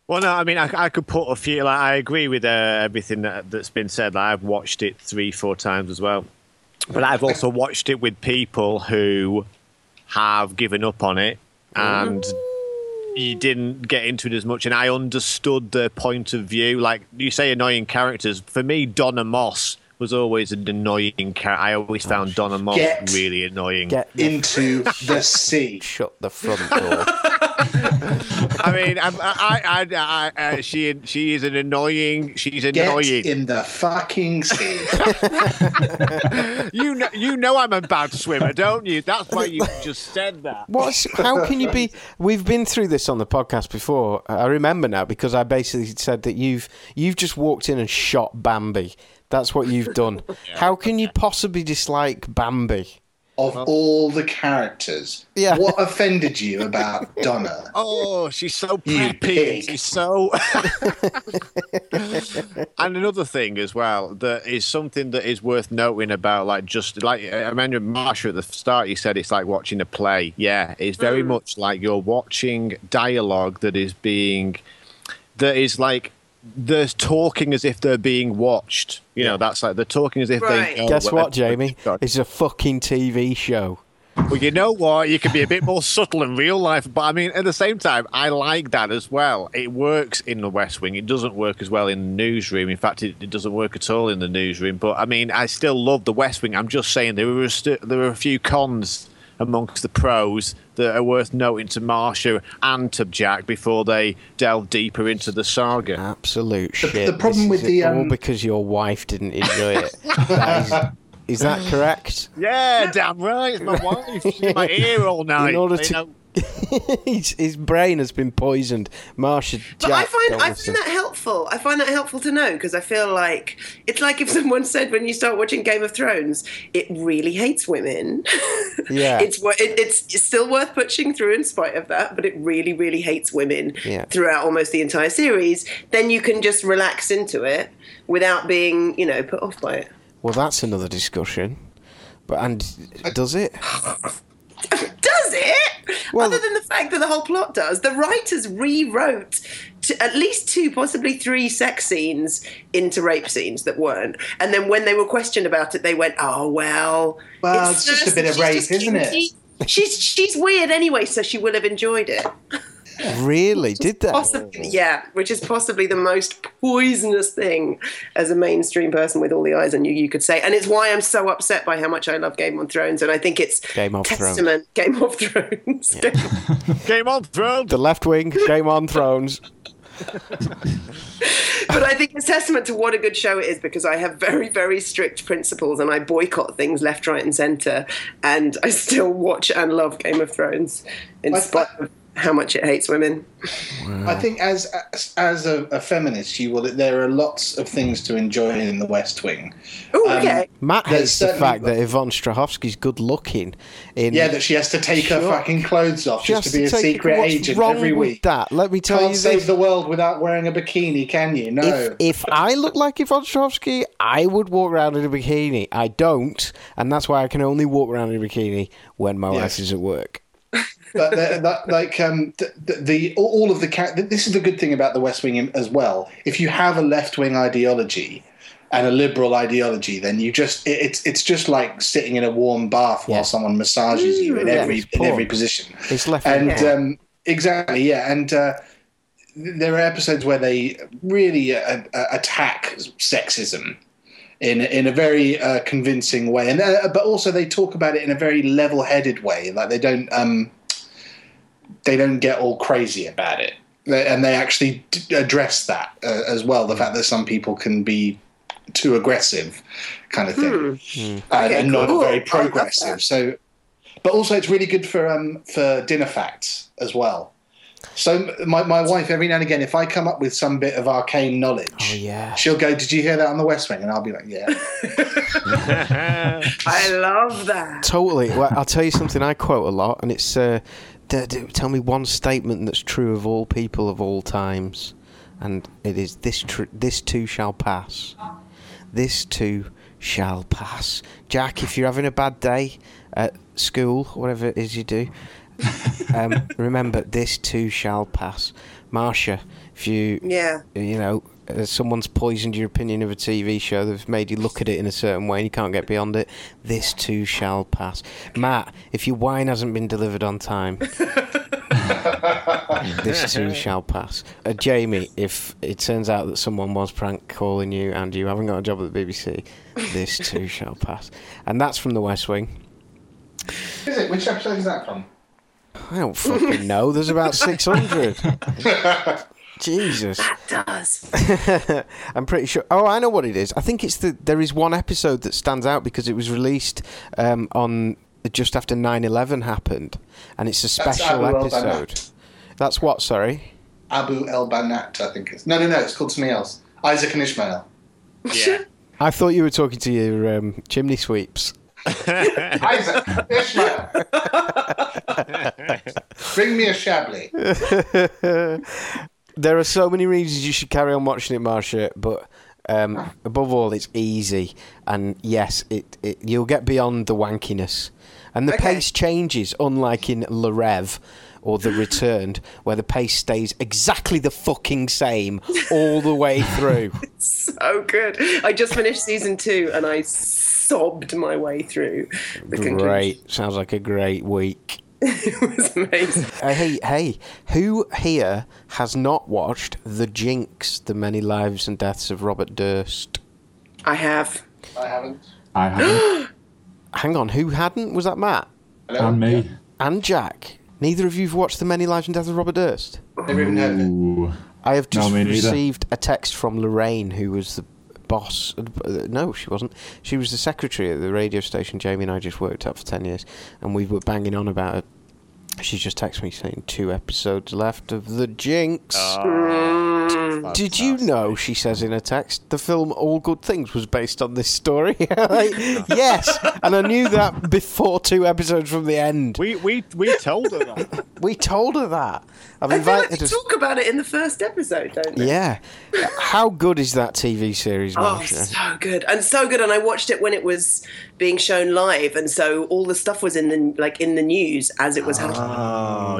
Well, no, I mean, I, I could put a few. Like, I agree with uh, everything that, that's been said. Like, I've watched it three, four times as well, but I've also watched it with people who have given up on it and you didn't get into it as much. And I understood their point of view. Like you say, annoying characters. For me, Donna Moss was always an annoying character. I always found Donna Moss Get really annoying. Get into the sea. Shut the front door. I mean, I, I, I, I, I, she, she is an annoying. She's Get annoying. in the fucking sea. you know, you know, I'm a bad swimmer, don't you? That's why you just said that. What's, how can you be? We've been through this on the podcast before. I remember now because I basically said that you've you've just walked in and shot Bambi. That's what you've done. Yeah. How can you possibly dislike Bambi? Of all the characters, yeah. What offended you about Donna? Oh, she's so You preppy. pig. She's so. And another thing as well that is something that is worth noting about, like just like I remember Marsha at the start. You said it's like watching a play. Yeah, it's very mm. much like you're watching dialogue that is being, that is like. They're talking as if they're being watched. You know, that's like they're talking as if right. they know. Guess what, Jamie? It's a fucking T V show. Well, you know what? You can be a bit more subtle in real life, but I mean, at the same time, I like that as well. It works in the West Wing. It doesn't work as well in the newsroom. In fact, it, it doesn't work at all in the newsroom. But I mean, I still love the West Wing. I'm just saying there were st- there were a few cons amongst the pros that are worth noting to Marsha and to Jack before they delve deeper into the saga. Absolute The, shit. the problem This with is the all um, because your wife didn't enjoy it. That is, is that correct? Yeah, damn right. It's my wife. She's in my ear all night. In order you to, know. his, his brain has been poisoned. Marsha, But Jack, I find don't I listen. find that helpful. I find that helpful to know because I feel like it's like if someone said when you start watching Game of Thrones, it really hates women. Yeah. it's wo- it, it's it's still worth pushing through in spite of that, but it really really hates women Yeah. throughout almost the entire series. Then you can just relax into it without being, you know, put off by it. Well, that's another discussion. But and does it? Does it? Well- Other than the fact that the whole plot does, the writers rewrote to at least two, possibly three sex scenes into rape scenes that weren't. And then when they were questioned about it, they went, "Oh well, Well, it's just a bit of she's rape, just isn't it?" kinky. She's she's weird anyway, so she will have enjoyed it." Really? Did that? Possibly, yeah, which is possibly the most poisonous thing as a mainstream person with all the eyes on you, you could say. And it's why I'm so upset by how much I love Game of Thrones. And I think it's Game of Thrones. testament. Game of Thrones. Game on Thrones. The left wing, Game on Thrones. But I think it's testament to what a good show it is because I have very, very strict principles and I boycott things left, right, and centre. And I still watch and love Game of Thrones in I- spite of how much it hates women. I think as as, as a, a feminist, you will. There are lots of things to enjoy in the West Wing. Oh, okay. Matt There's hates the certainly- fact that Yvonne Strahovski's good looking. In Yeah, that she has to take her Sure. fucking clothes off She just has to be a take- secret what's agent wrong every with week. that? Let me tell Can't you save this. the world without wearing a bikini, can you? No. If, if I look like Yvonne Strahovski, I would walk around in a bikini. I don't, and that's why I can only walk around in a bikini when my Yes. wife is at work. But the, that, like um, the, the, the all of the ca- this is the good thing about the West Wing as well. If you have a left wing ideology and a liberal ideology, then you just it, it's it's just like sitting in a warm bath while Yeah. someone massages you in Yeah, every it's in porn. every position. It's left And wing. um, exactly, yeah, and uh, there are episodes where they really uh, uh, attack sexism in in a very uh, convincing way, and uh, but also they talk about it in a very level-headed way. Like they don't um, they don't get all crazy about it, and they actually d- address that uh, as well. The fact that some people can be too aggressive, kind of thing, and, Okay, and not cool. very I love progressive. that. So, but also it's really good for um for dinner facts as well. So my, my wife, every now and again, if I come up with some bit of arcane knowledge, Oh, yeah. she'll go, "Did you hear that on the West Wing?" And I'll be like, "Yeah." I love that. Totally. Well, I'll tell you something I quote a lot, and it's uh, d- d- tell me one statement that's true of all people of all times, and it is this: tr- this too shall pass. This too shall pass. Jack, if you're having a bad day at school, whatever it is you do, um, remember, this too shall pass. Marcia, if you, Yeah. you know, uh, someone's poisoned your opinion of a T V show, they've made you look at it in a certain way and you can't get beyond it, this too shall pass. Matt, if your wine hasn't been delivered on time, this too shall pass. Uh, Jamie, if it turns out that someone was prank calling you and you haven't got a job at the B B C, this too shall pass. And that's from The West Wing. Is it? Which episode is that from? I don't fucking know. There's about six hundred. Jesus. That does. I'm pretty sure. Oh, I know what it is. I think it's the. There is one episode that stands out because it was released um, on just after nine eleven happened, and it's a special That's episode. That's what? Sorry. Abu El Banat, I think it's. No, no, no. It's called something else. Isaac and Ishmael. Yeah. I thought you were talking to your um, chimney sweeps. Isaac, Ishmael. Bring me a Chablis. There are so many reasons you should carry on watching it, Marcia, but um, above all, it's easy. And yes, it, it you'll get beyond the wankiness. And the Okay. pace changes, unlike in Le Rêve or The Returned, where the pace stays exactly the fucking same all the way through. So good. I just finished season two and I sobbed my way through the conclusion. Great. Sounds like a great week. It was amazing. Uh, hey, hey, who here has not watched The Jinx, The Many Lives and Deaths of Robert Durst? I have. I haven't. I haven't. Hang on, who hadn't? Was that Matt? Hello? And me. And Jack? Neither of you have watched The Many Lives and Deaths of Robert Durst? Never even heard of it. Ooh. I have just No, me neither. received a text from Lorraine, who was the boss. Uh, no, she wasn't. She was the secretary at the radio station Jamie and I just worked at for ten years, and we were banging on about it. She just texted me saying two episodes left of The Jinx. Did you know, she says in a text, the film All Good Things was based on this story? Like, yes, and I knew that before two episodes from the end. We we we told her that. We told her that. I've I feel like invited they us. talk about it in the first episode, don't they? Yeah. How good is that T V series, Oh, Marcia? so good. And so good. And I watched it when it was being shown live. And so all the stuff was in the like in the news as it was happening. Oh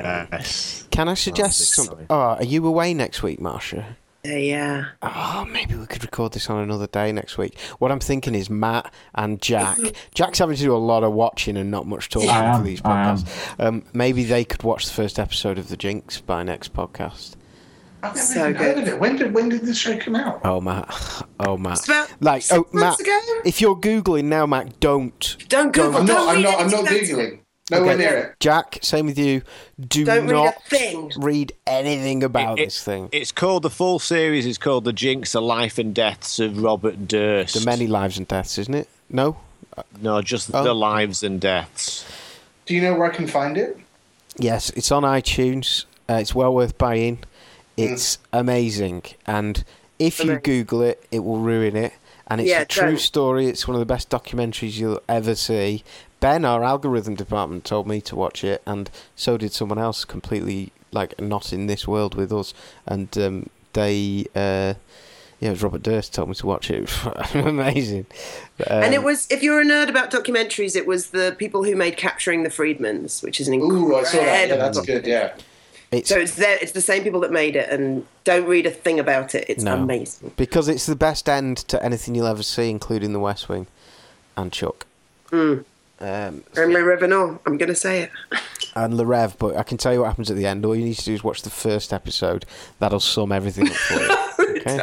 yes. Can I suggest that's something? exciting. Oh, are you away next week, Marcia? Yeah, yeah. Oh, maybe we could record this on another day next week. What I'm thinking is Matt and Jack. Jack's having to do a lot of watching and not much talking I am, for these I am. podcasts. Um, maybe they could watch the first episode of The Jinx by next podcast. I've never So even heard good. of it. When did when did this show come out? Oh, Matt. Oh, Matt. It's about Like, six oh, Matt. months ago? If you're Googling now, Matt, don't. Don't Google. I'm Don't not. I'm read not. I'm not anything that's- googling. Nowhere Okay. near it. Jack, same with you. Do Don't read a not thing. read anything about It- this thing. It's called the full series. Is called The Jinx: The Life and Deaths of Robert Durst. The Many Lives and Deaths, isn't it? No? No, just Oh. The Lives and Deaths. Do you know where I can find it? Yes, it's on iTunes. Uh, it's well worth buying. It's amazing. And if you Amazing. Google it, it will ruin it. And it's Yeah, a true don't. story. It's one of the best documentaries you'll ever see. Ben, our algorithm department, told me to watch it, and so did someone else completely, like, not in this world with us. And um, they, uh, yeah, it was Robert Durst told me to watch it. Amazing. Um, And it was, if you're a nerd about documentaries, it was the people who made Capturing the Freedmans, which is an incredible. Ooh, I saw that. Yeah, that's good. Yeah. it's, So it's there, it's the same people that made it, and don't read a thing about it. It's No. amazing. because it's the best end to anything you'll ever see, including The West Wing and Chuck. Mm. Um, Remy Revenant, I'm going to say it. and Le Rêve, but I can tell you what happens at the end. All you need to do is watch the first episode. That'll sum everything up for you. Okay?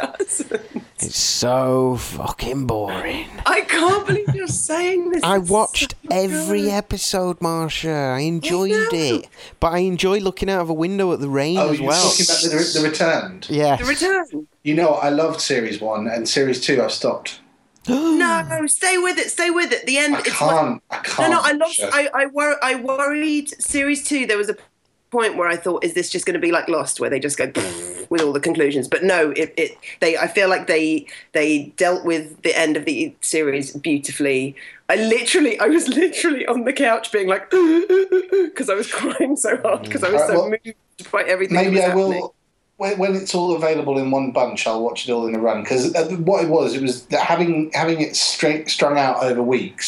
It's so fucking boring. I can't believe you're saying this. I It's watched so every good. episode, Marcia. I enjoyed know. it. But I enjoy looking out of a window at the rain Oh, as you're well. talking about the, the Returned. Yes. The Return. You know, I loved series one and series two. I've stopped. No, stay with it. Stay with it. The end. I it's can't. I No, can't. no, I lost. Sure. I I, wor- I worried. Series two, there was a point where I thought, is this just going to be like Lost, where they just go with all the conclusions? But no, it, it. They. I feel like they they dealt with the end of the series beautifully. I literally, I was literally on the couch being like, because I was crying so hard because I was Alright, so well, moved by everything. that Maybe was I happening. will. When, when it's all available in one bunch, I'll watch it all in a run. Because what it was, it was that having having it straight, strung out over weeks.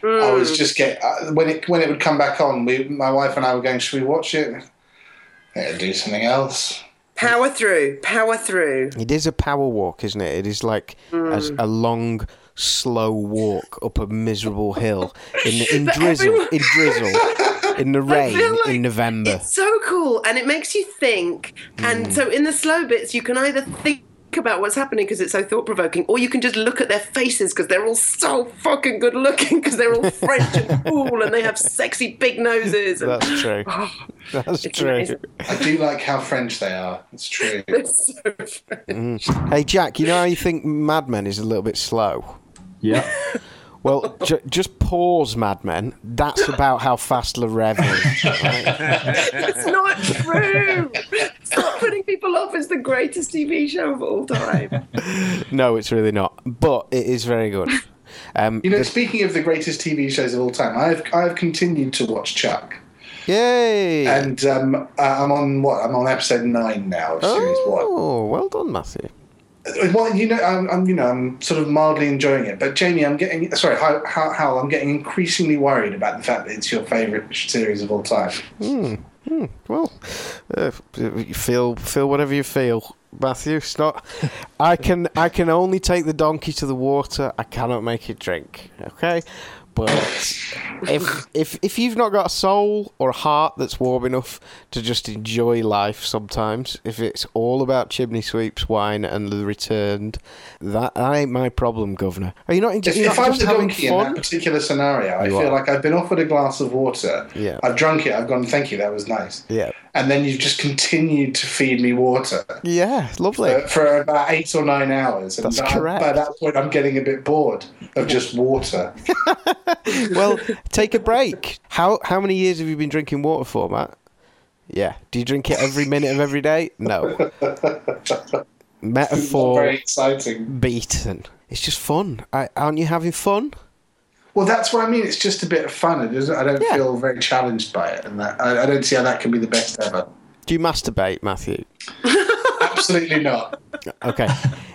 Mm. I was just get uh, when it when it would come back on. We, my wife and I were going, should we watch it? Yeah, do something else. Power through, power through. It is a power walk, isn't it? It is like mm. a, a long, slow walk up a miserable hill in in drizzle, everyone... in drizzle, in the rain like in November. It's so cool, and it makes you think. And mm. so in the slow bits, you can either think about what's happening because it's so thought-provoking, or you can just look at their faces because they're all so fucking good looking because they're all French and cool and they have sexy big noses. And, that's true. Oh, that's true. Amazing. I do like how French they are. It's true. They're so French. Mm. Hey, Jack, you know how you think Mad Men is a little bit slow? Yeah. Well, ju- just pause Mad Men. That's about how fast Le Rev is. Right? It's not true. Stop putting people off. It's the greatest T V show of all time. No, it's really not. But it is very good. Um, you know, the- speaking of the greatest T V shows of all time, I've I've continued to watch Chuck. Yay! And um, I'm on what? I'm on episode nine now of series oh, one. Oh, well done, Matthew. Well, you know, I'm, I'm, you know, I'm sort of mildly enjoying it. But Jamie, I'm getting sorry, Hal, Hal, I'm getting increasingly worried about the fact that it's your favourite series of all time. Hmm. Hmm. Well, uh, you feel feel whatever you feel, Matthew. It's not. I can I can only take the donkey to the water. I cannot make it drink. Okay. But if if if you've not got a soul or a heart that's warm enough to just enjoy life sometimes, if it's all about chimney sweeps, wine, and the returned, that, that ain't my problem, Governor. Are you not? If, if not I'm just the having donkey fun? in that particular scenario, I You feel are. like I've been offered a glass of water. Yeah. I've drunk it. I've gone, thank you, that was nice. Yeah. And then you've just continued to feed me water. Yeah, lovely. For, for about eight or nine hours. And That's I, correct. By that point, I'm getting a bit bored of just water. Well, take a break. How how many years have you been drinking water for, Matt? Yeah. Do you drink it every minute of every day? No. Metaphor. Very exciting. Beaten. It's just fun. I, aren't you having fun? Well, that's what I mean. It's just a bit of fun. It isn't, I don't Yeah. feel very challenged by it, and that, I, I don't see how that can be the best ever. Do you masturbate, Matthew? Absolutely not. Okay.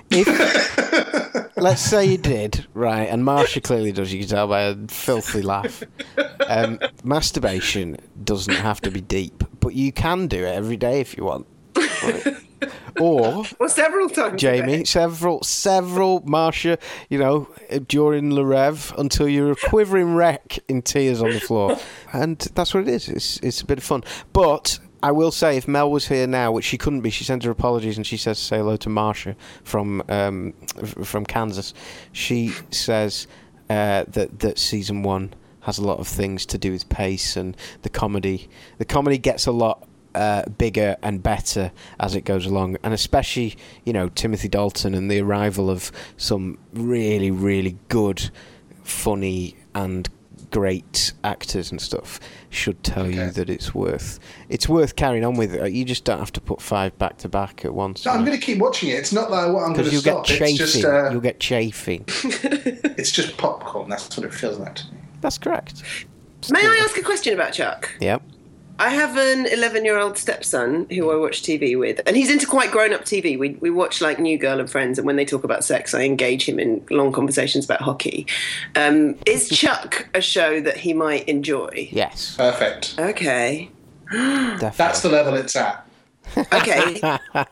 If, let's say you did, right, and Marsha clearly does, you can tell by a filthy laugh. Um, masturbation doesn't have to be deep, but you can do it every day if you want. Right? Or, well, several times. Jamie, several, several, Marsha, you know, during Le Rev until you're a quivering wreck in tears on the floor. And that's what it is. It's, it's a bit of fun. But I will say, if Mel was here now, which she couldn't be, she sent her apologies and she says say hello to Marsha from um, f- from Kansas. She says uh, that that season one has a lot of things to do with pace and the comedy. The comedy gets a lot uh, bigger and better as it goes along, and especially, you know, Timothy Dalton and the arrival of some really, really good, funny and great actors and stuff should tell Okay. you that it's worth it's worth carrying on with it. You just don't have to put five back to back at once. No, I'm going to keep watching it. It's not that I'm going to Because you'll stop. get chafing. It's just, uh, You'll get chafing. it's just popcorn. That's what it feels like to me. That's correct. May I ask a question about Chuck? Yep. I have an eleven-year-old stepson who I watch T V with, and he's into quite grown-up T V. We we watch like New Girl and Friends, and when they talk about sex, I engage him in long conversations about hockey. Um, is Chuck a show that he might enjoy? Yes. Perfect. Okay. Definitely. That's the level it's at. Okay.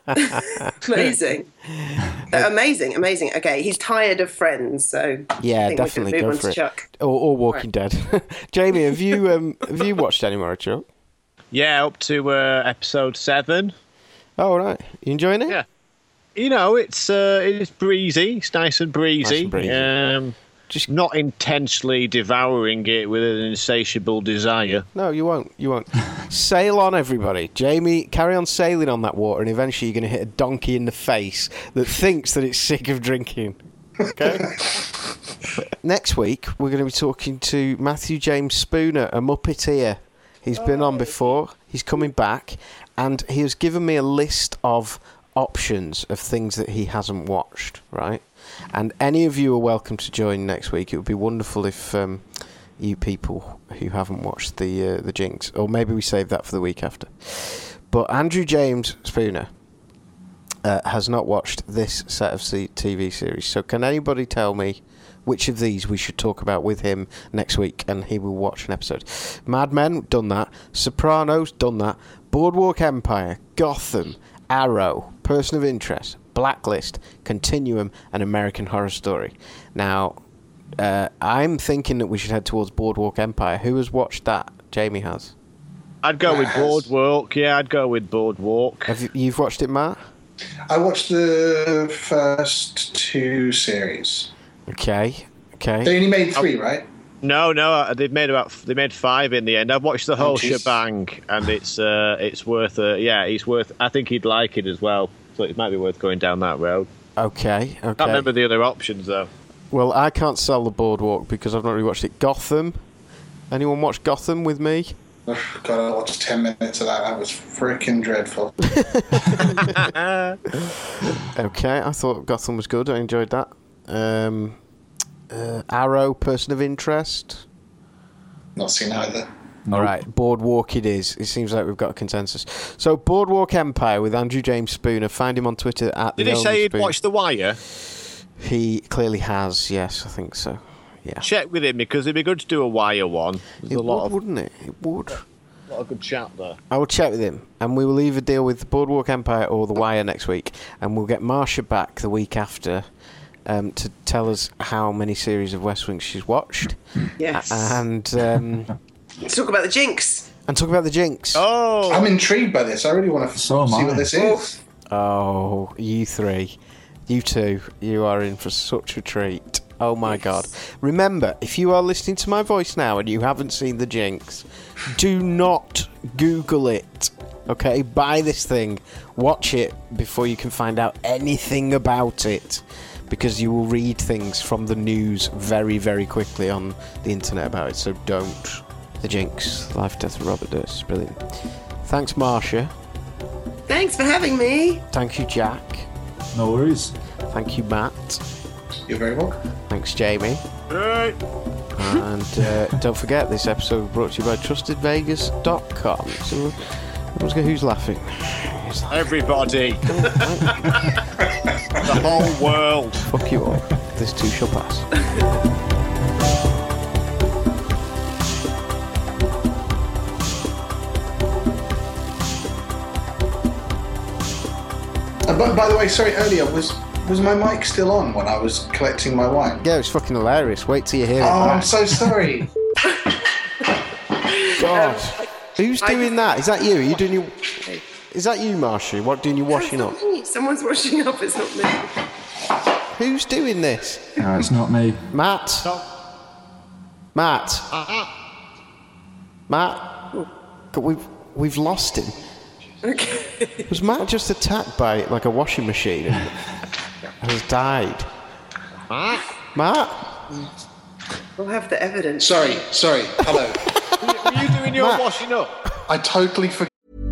Amazing. Uh, amazing, amazing. Okay, he's tired of Friends, so Yeah, I think definitely we can go move on for to it. Chuck. Or, or Walking Dead. Jamie, have you um, have you watched any more of Chuck? Yeah, up to uh, episode seven. Oh right, you enjoying it? Yeah. You know, it's uh, it's breezy. It's nice and breezy. Nice and breezy. Um, just not intensely devouring it with an insatiable desire. No, you won't. You won't. Sail on, everybody. Jamie, carry on sailing on that water, and eventually you're going to hit a donkey in the face that thinks that it's sick of drinking. Okay? Next week, we're going to be talking to Matthew James Spooner, a Muppeteer. He's been on before. He's coming back, and he has given me a list of options of things that he hasn't watched, right? And any of you are welcome to join next week. It would be wonderful if um, you people who haven't watched the uh, the Jinx, or maybe we save that for the week after. But Andrew James Spooner uh, has not watched this set of C- T V series. So can anybody tell me which of these we should talk about with him next week, and he will watch an episode. Mad Men, done that. Sopranos, done that. Boardwalk Empire, Gotham, Arrow, Person of Interest, Blacklist, Continuum, and American Horror Story. Now, uh, I'm thinking that we should head towards Boardwalk Empire. Who has watched that? Jamie has. I'd go with Boardwalk. Yeah, I'd go with Boardwalk. Have you, you've watched it, Matt? I watched the first two series. Okay, okay. They only made three, right? No, no, they made about they made five in the end. I've watched the whole Oh, geez. shebang, and it's uh, it's worth uh, yeah, it's worth. I think he'd like it as well, so it might be worth going down that road. Okay, okay. Can't remember the other options though. Well, I can't sell the Boardwalk because I've not really watched it. Gotham. Anyone watch Gotham with me? Oh, God, I watched ten minutes of that. That was freaking dreadful. Okay, I thought Gotham was good. I enjoyed that. Um, uh, Arrow, Person of Interest. Not seen either. All right, Boardwalk it is. It seems like we've got a consensus. So, Boardwalk Empire with Andrew James Spooner. Find him on Twitter at Did the he say he'd Spooner. watched The Wire? He clearly has. Yes, I think so. Yeah. Check with him because it'd be good to do a Wire one. There's It a lot would, of wouldn't it? It would. a lot of good chat there. I will check with him, and we will either deal with Boardwalk Empire or The Wire next week, and we'll get Marsha back the week after um, to tell us how many series of West Wing she's watched. Yes. And um, Let's talk about the Jinx. and talk about the Jinx. Oh, I'm intrigued by this. I really want to So am see I. what this is. Oh, you three. You two. You are in for such a treat. Oh my god. Remember, if you are listening to my voice now and you haven't seen the Jinx, do not Google it. Okay? Buy this thing. Watch it before you can find out anything about it. Because you will read things from the news very, very quickly on the internet about it. So don't. The Jinx. Life, Death of Robert Durst. Brilliant. Thanks, Marsha. Thanks for having me. Thank you, Jack. No worries. Thank you, Matt. You're very welcome. Thanks, Jamie. right. And uh, don't forget, this episode was brought to you by trusted vegas dot com. So, everyone's go, who's laughing? Who's laughing? Everybody. The whole world. Fuck you all. This too shall pass. Uh, but by the way, sorry, earlier, was was my mic still on when I was collecting my wine? Yeah, it's fucking hilarious. Wait till you hear Oh, it. I'm so sorry. God. Who's doing that? Is that you? Are you doing your... Is that you, Marsha? What, doing your washing up? Someone's washing up, it's not me. Who's doing this? No, it's not me. Matt? Matt? Matt? God, We've, we've lost him. Okay. Was Matt just attacked by like a washing machine and has died? Matt? Matt? We'll have the evidence. Sorry, sorry. Hello. Were you doing your Matt. washing up? I totally forgot.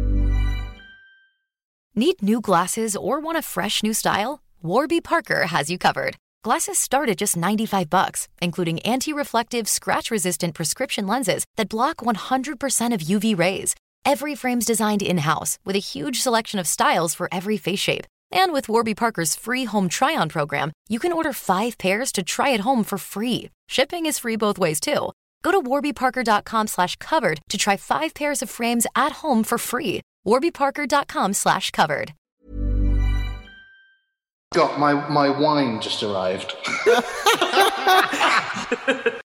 Need new glasses or want a fresh new style? Warby Parker has you covered. Glasses start at just ninety-five bucks, including anti-reflective, scratch-resistant prescription lenses that block one hundred percent of U V rays. Every frame's designed in-house with a huge selection of styles for every face shape. And with Warby Parker's free home try-on program, you can order five pairs to try at home for free. Shipping is free both ways, too. Go to warbyparker.com slash covered to try five pairs of frames at home for free. warbyparker.com slash covered. Got my my wine just arrived.